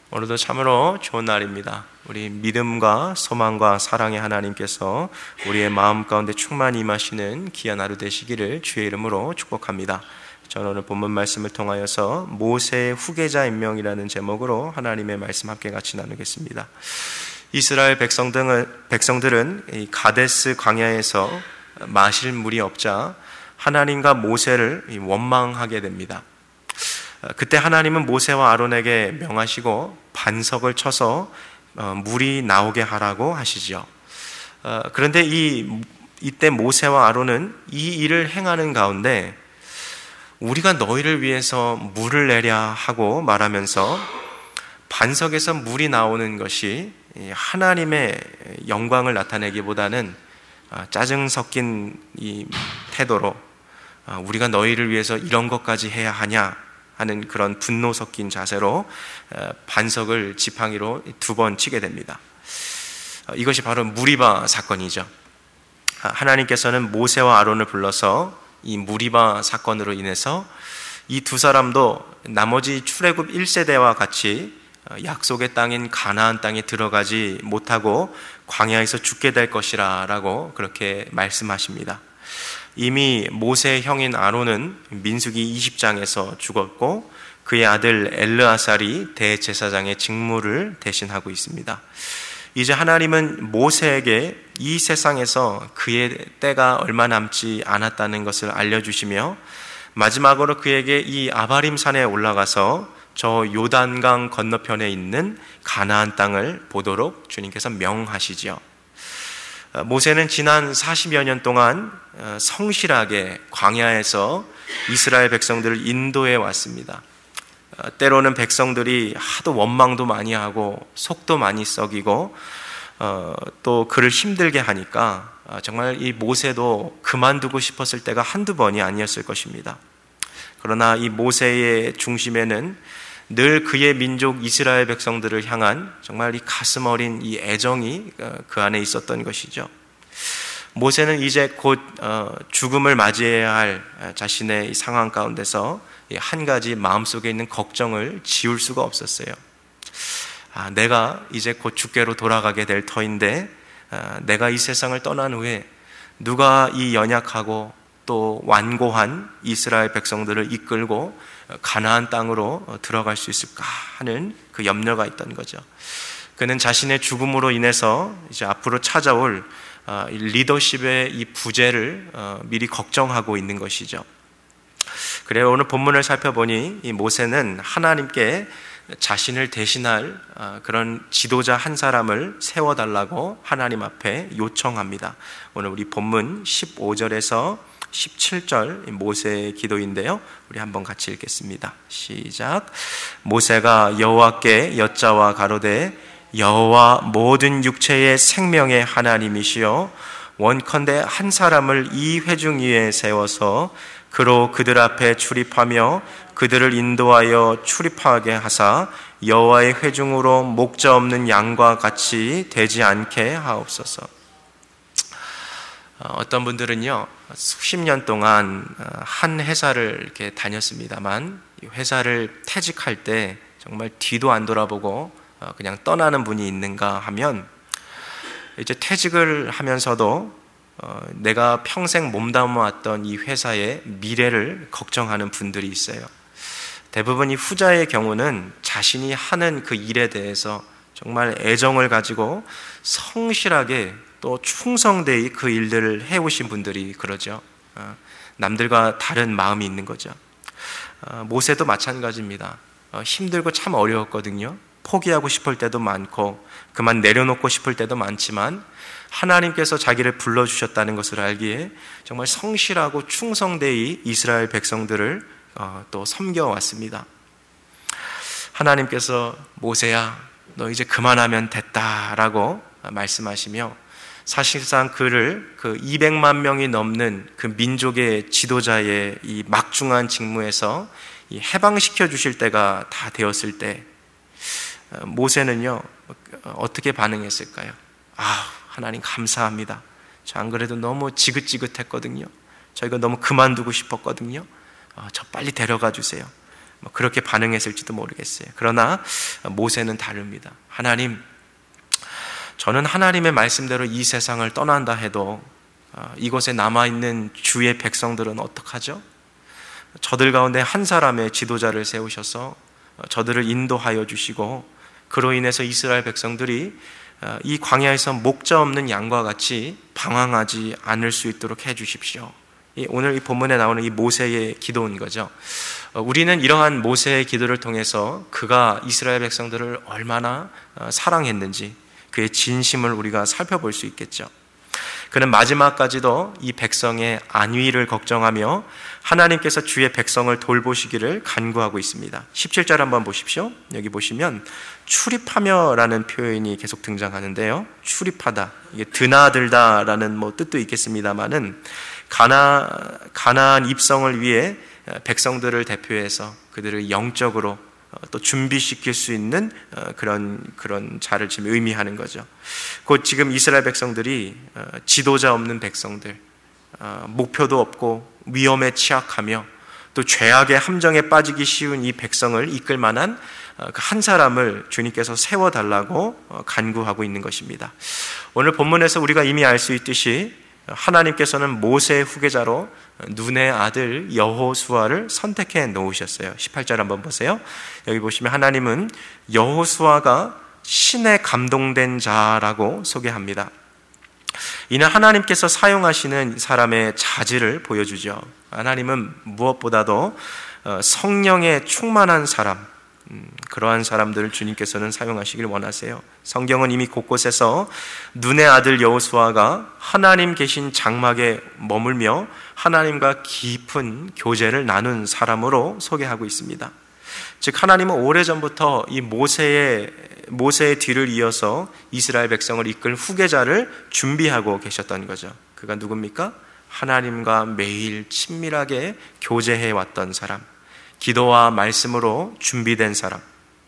오늘도 참으로 좋은 날입니다. 우리 믿음과 소망과 사랑의 하나님께서 우리의 마음 가운데 충만히 임하시는 귀한 하루 되시기를 주의 이름으로 축복합니다. 저는 오늘 본문 말씀을 통하여서 모세의 후계자 임명이라는 제목으로 하나님의 말씀 함께 같이 나누겠습니다. 이스라엘 백성들은 이 가데스 광야에서 마실 물이 없자 하나님과 모세를 원망하게 됩니다. 그때 하나님은 모세와 아론에게 명하시고 반석을 쳐서 물이 나오게 하라고 하시죠. 그런데 이때 모세와 아론은 이 일을 행하는 가운데 우리가 너희를 위해서 물을 내랴 하고 말하면서 반석에서 물이 나오는 것이 하나님의 영광을 나타내기보다는 짜증 섞인 이 태도로 우리가 너희를 위해서 이런 것까지 해야 하냐 하는 그런 분노 섞인 자세로 반석을 지팡이로 2번 치게 됩니다. 이것이 바로 무리바 사건이죠. 하나님께서는 모세와 아론을 불러서 이 무리바 사건으로 인해서 이 두 사람도 나머지 출애굽 1세대와 같이 약속의 땅인 가나안 땅에 들어가지 못하고 광야에서 죽게 될 것이라 라고 그렇게 말씀하십니다. 이미 모세의 형인 아론은 민수기 20장에서 죽었고 그의 아들 엘르아살이 대제사장의 직무를 대신하고 있습니다. 이제 하나님은 모세에게 이 세상에서 그의 때가 얼마 남지 않았다는 것을 알려주시며 마지막으로 그에게 이 아바림 산에 올라가서 저 요단강 건너편에 있는 가나안 땅을 보도록 주님께서 명하시죠. 모세는 지난 40여 년 동안 성실하게 광야에서 이스라엘 백성들을 인도해 왔습니다. 때로는 백성들이 하도 원망도 많이 하고 속도 많이 썩이고 또 그를 힘들게 하니까 정말 이 모세도 그만두고 싶었을 때가 한두 번이 아니었을 것입니다. 그러나 이 모세의 중심에는 늘 그의 민족 이스라엘 백성들을 향한 정말 이 가슴 어린 이 애정이 그 안에 있었던 것이죠. 모세는 이제 곧 죽음을 맞이해야 할 자신의 상황 가운데서 한 가지 마음속에 있는 걱정을 지울 수가 없었어요. 내가 이제 곧 죽게로 돌아가게 될 터인데 내가 이 세상을 떠난 후에 누가 이 연약하고 또 완고한 이스라엘 백성들을 이끌고 가나안 땅으로 들어갈 수 있을까 하는 그 염려가 있던 거죠. 그는 자신의 죽음으로 인해서 이제 앞으로 찾아올 리더십의 이 부재를 미리 걱정하고 있는 것이죠. 그래요. 오늘 본문을 살펴보니 이 모세는 하나님께 자신을 대신할 그런 지도자 한 사람을 세워달라고 하나님 앞에 요청합니다. 오늘 우리 본문 15절에서 17절 모세의 기도인데요. 우리 한번 같이 읽겠습니다. 시작. 모세가 여호와께 여짜와 가로되 여호와 모든 육체의 생명의 하나님이시여 원컨대 한 사람을 이 회중 위에 세워서 그로 그들 앞에 출입하며 그들을 인도하여 출입하게 하사 여호와의 회중으로 목자 없는 양과 같이 되지 않게 하옵소서. 어떤 분들은요 수십 년 동안 한 회사를 이렇게 다녔습니다만 회사를 퇴직할 때 정말 뒤도 안 돌아보고 그냥 떠나는 분이 있는가 하면 이제 퇴직을 하면서도 내가 평생 몸담아왔던 이 회사의 미래를 걱정하는 분들이 있어요. 대부분 이 후자의 경우는 자신이 하는 그 일에 대해서 정말 애정을 가지고 성실하게 또 충성되이 그 일들을 해오신 분들이 그러죠. 남들과 다른 마음이 있는 거죠. 모세도 마찬가지입니다. 힘들고 참 어려웠거든요. 포기하고 싶을 때도 많고 그만 내려놓고 싶을 때도 많지만 하나님께서 자기를 불러주셨다는 것을 알기에 정말 성실하고 충성되이 이스라엘 백성들을 또 섬겨왔습니다. 하나님께서 모세야 너 이제 그만하면 됐다라고 말씀하시며 사실상 그를 그 200만 명이 넘는 그 민족의 지도자의 이 막중한 직무에서 해방시켜 주실 때가 다 되었을 때 모세는요 어떻게 반응했을까요? 하나님 감사합니다. 저 안 그래도 너무 지긋지긋했거든요. 저 이거 너무 그만두고 싶었거든요. 저 빨리 데려가 주세요. 그렇게 반응했을지도 모르겠어요. 그러나 모세는 다릅니다. 하나님, 저는 하나님의 말씀대로 이 세상을 떠난다 해도 이곳에 남아있는 주의 백성들은 어떡하죠? 저들 가운데 한 사람의 지도자를 세우셔서 저들을 인도하여 주시고, 그로 인해서 이스라엘 백성들이 이 광야에서 목자 없는 양과 같이 방황하지 않을 수 있도록 해 주십시오. 오늘 이 본문에 나오는 이 모세의 기도인 거죠. 우리는 이러한 모세의 기도를 통해서 그가 이스라엘 백성들을 얼마나 사랑했는지, 그의 진심을 우리가 살펴볼 수 있겠죠. 그는 마지막까지도 이 백성의 안위를 걱정하며 하나님께서 주의 백성을 돌보시기를 간구하고 있습니다. 17절 한번 보십시오. 여기 보시면 출입하며라는 표현이 계속 등장하는데요. 출입하다, 이게 드나들다라는 뜻도 있겠습니다만은 가나안 입성을 위해 백성들을 대표해서 그들을 영적으로 또 준비시킬 수 있는 그런 자를 지금 의미하는 거죠. 곧 지금 이스라엘 백성들이 지도자 없는 백성들, 목표도 없고 위험에 취약하며 또 죄악의 함정에 빠지기 쉬운 이 백성을 이끌 만한 한 사람을 주님께서 세워달라고 간구하고 있는 것입니다. 오늘 본문에서 우리가 이미 알 수 있듯이 하나님께서는 모세의 후계자로 눈의 아들 여호수아를 선택해 놓으셨어요. 18절 한번 보세요. 여기 보시면 하나님은 여호수아가 신에 감동된 자라고 소개합니다. 이는 하나님께서 사용하시는 사람의 자질을 보여주죠. 하나님은 무엇보다도 성령에 충만한 사람, 그러한 사람들을 주님께서는 사용하시길 원하세요. 성경은 이미 곳곳에서 눈의 아들 여호수아가 하나님 계신 장막에 머물며 하나님과 깊은 교제를 나눈 사람으로 소개하고 있습니다. 즉 하나님은 오래전부터 이 모세의 뒤를 이어서 이스라엘 백성을 이끌 후계자를 준비하고 계셨던 거죠. 그가 누굽니까? 하나님과 매일 친밀하게 교제해 왔던 사람, 기도와 말씀으로 준비된 사람.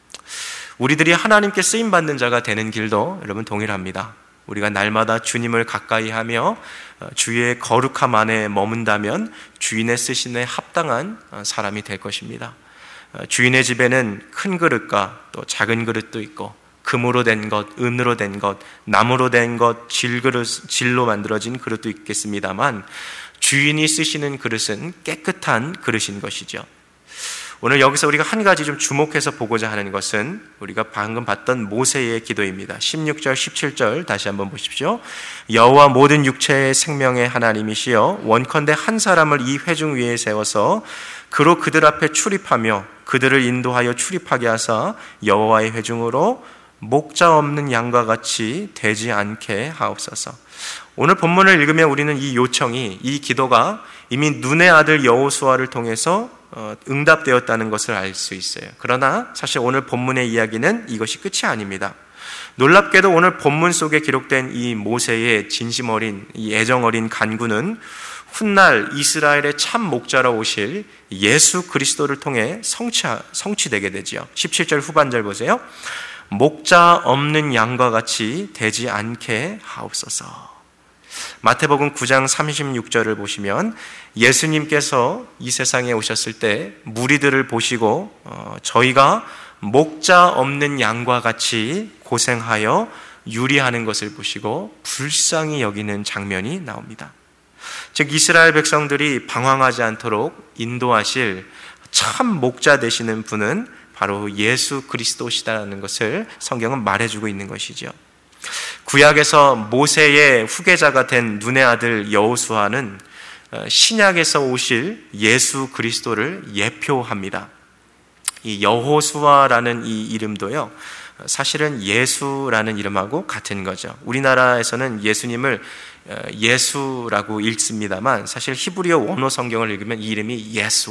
우리들이 하나님께 쓰임받는 자가 되는 길도 여러분 동일합니다. 우리가 날마다 주님을 가까이 하며 주의 거룩함 안에 머문다면 주인의 쓰심에 합당한 사람이 될 것입니다. 주인의 집에는 큰 그릇과 또 작은 그릇도 있고, 금으로 된 것, 은으로 된 것, 나무로 된 것, 질로 만들어진 그릇도 있겠습니다만 주인이 쓰시는 그릇은 깨끗한 그릇인 것이죠. 오늘 여기서 우리가 한 가지 좀 주목해서 보고자 하는 것은 우리가 방금 봤던 모세의 기도입니다. 16절, 17절 다시 한번 보십시오. 여호와 모든 육체의 생명의 하나님이시여, 원컨대 한 사람을 이 회중 위에 세워서 그로 그들 앞에 출입하며 그들을 인도하여 출입하게 하사 여호와의 회중으로 목자 없는 양과 같이 되지 않게 하옵소서. 오늘 본문을 읽으면 우리는 이 요청이, 이 기도가 이미 눈의 아들 여호수아를 통해서 응답되었다는 것을 알 수 있어요. 그러나 사실 오늘 본문의 이야기는 이것이 끝이 아닙니다. 놀랍게도 오늘 본문 속에 기록된 이 모세의 진심 어린, 이 애정 어린 간구는 훗날 이스라엘의 참 목자로 오실 예수 그리스도를 통해 성취되게 되지요. 17절 후반절 보세요. 목자 없는 양과 같이 되지 않게 하옵소서. 마태복음 9장 36절을 보시면 예수님께서 이 세상에 오셨을 때 무리들을 보시고 저희가 목자 없는 양과 같이 고생하여 유리하는 것을 보시고 불쌍히 여기는 장면이 나옵니다. 즉 이스라엘 백성들이 방황하지 않도록 인도하실 참 목자 되시는 분은 바로 예수 그리스도시다라는 것을 성경은 말해주고 있는 것이죠. 구약에서 모세의 후계자가 된 눈의 아들 여호수아는 신약에서 오실 예수 그리스도를 예표합니다. 이 여호수아라는 이 이름도요, 사실은 예수라는 이름하고 같은 거죠. 우리나라에서는 예수님을 예수라고 읽습니다만 사실 히브리어 원어 성경을 읽으면 이 이름이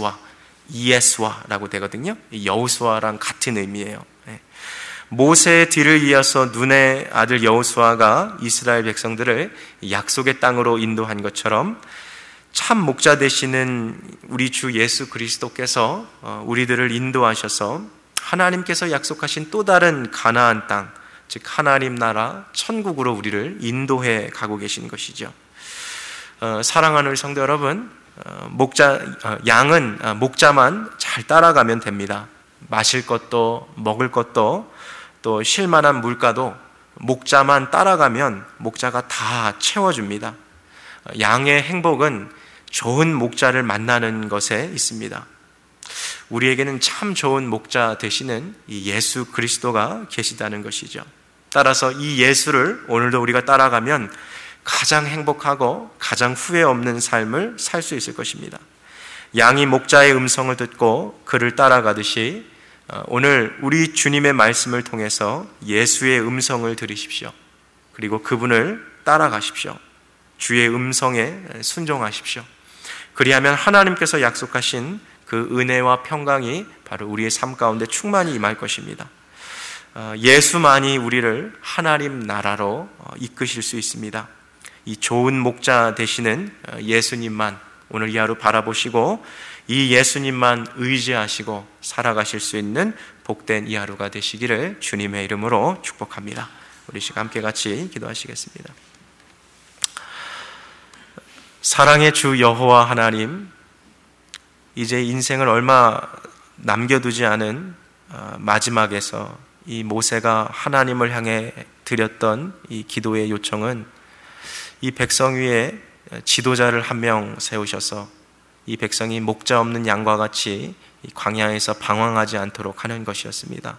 이예수아라고 되거든요. 여호수아랑 같은 의미예요. 모세의 뒤를 이어서 눈의 아들 여호수아가 이스라엘 백성들을 약속의 땅으로 인도한 것처럼 참 목자 되시는 우리 주 예수 그리스도께서 우리들을 인도하셔서 하나님께서 약속하신 또 다른 가나안 땅, 즉 하나님 나라 천국으로 우리를 인도해 가고 계신 것이죠. 사랑하는 우리 성도 여러분, 양은 목자만 잘 따라가면 됩니다. 마실 것도 먹을 것도 또 쉴만한 물가도 목자만 따라가면 목자가 다 채워줍니다. 양의 행복은 좋은 목자를 만나는 것에 있습니다. 우리에게는 참 좋은 목자 되시는 이 예수 그리스도가 계시다는 것이죠. 따라서 이 예수를 오늘도 우리가 따라가면 가장 행복하고 가장 후회 없는 삶을 살 수 있을 것입니다. 양이 목자의 음성을 듣고 그를 따라가듯이 오늘 우리 주님의 말씀을 통해서 예수의 음성을 들으십시오. 그리고 그분을 따라가십시오. 주의 음성에 순종하십시오. 그리하면 하나님께서 약속하신 그 은혜와 평강이 바로 우리의 삶 가운데 충만히 임할 것입니다. 예수만이 우리를 하나님 나라로 이끄실 수 있습니다. 이 좋은 목자 되시는 예수님만 오늘 이 하루 바라보시고 이 예수님만 의지하시고 살아가실 수 있는 복된 이 하루가 되시기를 주님의 이름으로 축복합니다. 우리 시간 함께 같이 기도하시겠습니다. 사랑의 주 여호와 하나님, 이제 인생을 얼마 남겨두지 않은 마지막에서 이 모세가 하나님을 향해 드렸던 이 기도의 요청은 이 백성 위에 지도자를 한 명 세우셔서 이 백성이 목자 없는 양과 같이 이 광야에서 방황하지 않도록 하는 것이었습니다.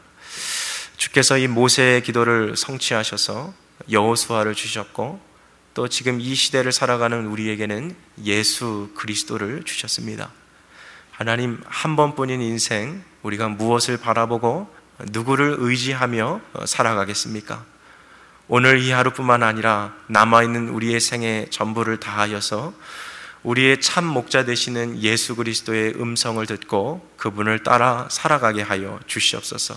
주께서 이 모세의 기도를 성취하셔서 여호수아를 주셨고 또 지금 이 시대를 살아가는 우리에게는 예수 그리스도를 주셨습니다. 하나님, 한 번뿐인 인생 우리가 무엇을 바라보고 누구를 의지하며 살아가겠습니까? 오늘 이 하루뿐만 아니라 남아있는 우리의 생애 전부를 다하여서 우리의 참 목자 되시는 예수 그리스도의 음성을 듣고 그분을 따라 살아가게 하여 주시옵소서.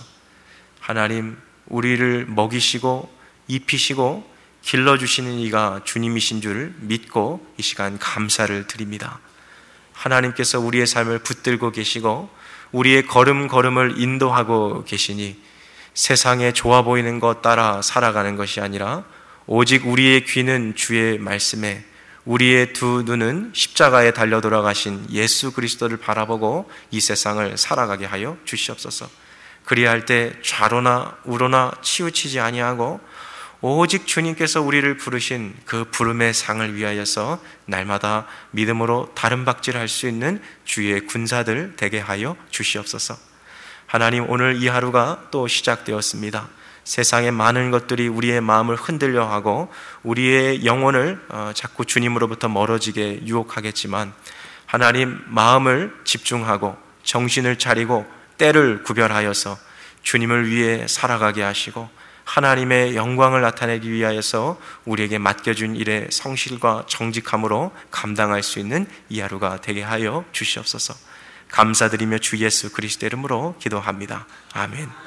하나님, 우리를 먹이시고 입히시고 길러주시는 이가 주님이신 줄 믿고 이 시간 감사를 드립니다. 하나님께서 우리의 삶을 붙들고 계시고 우리의 걸음걸음을 인도하고 계시니 세상에 좋아 보이는 것 따라 살아가는 것이 아니라 오직 우리의 귀는 주의 말씀에, 우리의 두 눈은 십자가에 달려 돌아가신 예수 그리스도를 바라보고 이 세상을 살아가게 하여 주시옵소서. 그리할 때 좌로나 우로나 치우치지 아니하고 오직 주님께서 우리를 부르신 그 부름의 상을 위하여서 날마다 믿음으로 다름박질할 수 있는 주의 군사들 되게 하여 주시옵소서. 하나님, 오늘 이 하루가 또 시작되었습니다. 세상의 많은 것들이 우리의 마음을 흔들려 하고 우리의 영혼을 자꾸 주님으로부터 멀어지게 유혹하겠지만 하나님, 마음을 집중하고 정신을 차리고 때를 구별하여서 주님을 위해 살아가게 하시고 하나님의 영광을 나타내기 위하여서 우리에게 맡겨준 일의 성실과 정직함으로 감당할 수 있는 이 하루가 되게 하여 주시옵소서. 감사드리며 주 예수 그리스도 이름으로 기도합니다. 아멘.